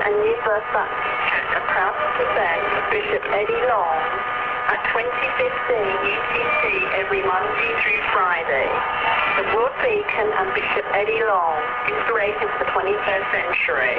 and New Birth Baptist are proud to present Bishop Eddie Long at 2015 UTC every Monday through Friday. The World Beacon and Bishop Eddie Long, Inspiration for the 21st Century.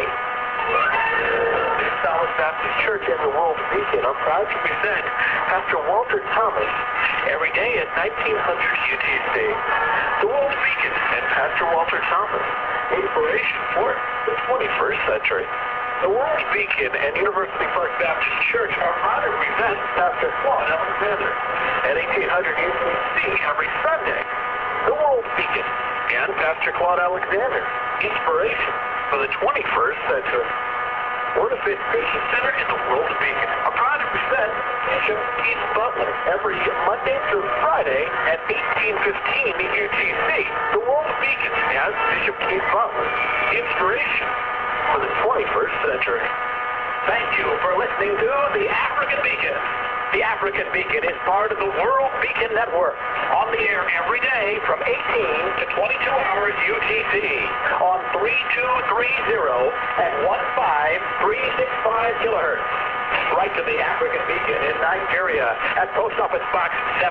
Dallas Baptist Church and the World Beacon are proud to present Pastor Walter Thomas every day at 1900 UTC. The World Beacon and Pastor Walter Thomas, inspiration for the 21st century. The World Beacon and University Park Baptist Church are proud to present Pastor Claude Alexander at 1800 UTC every Sunday. The World Beacon and Pastor Claude Alexander, inspiration for the 21st century. Word of Faith Christian Center and the World Beacon are proud to present Bishop Keith Butler every Monday through Friday at 1815 UTC. The World Beacon has Bishop Keith Butler, inspiration for the 21st century. Thank you for listening to the African Beacon. The African Beacon is part of the World Beacon Network, on the air every day from 18 to 22 hours UTC on 3230 and 15365 kilohertz. Write to the African Beacon in Nigeria at Post Office Box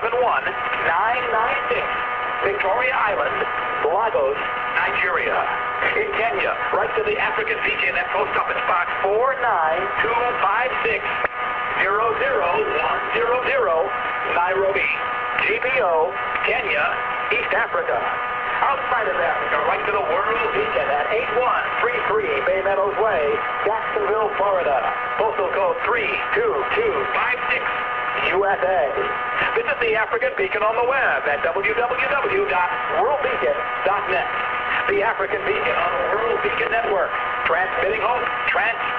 71996, Victoria Island, Lagos, Nigeria. In Kenya, write to the African Beacon at Post Office Box 49256, 00100, Nairobi, GPO, Kenya, East Africa. Outside of Africa, write to the World Beacon at 8133 Bay Meadows Way, Jacksonville, Florida. Postal code 32256, USA. Visit the African Beacon on the web at www.worldbeacon.net. The African Beacon on the World Beacon Network, transmitting hope,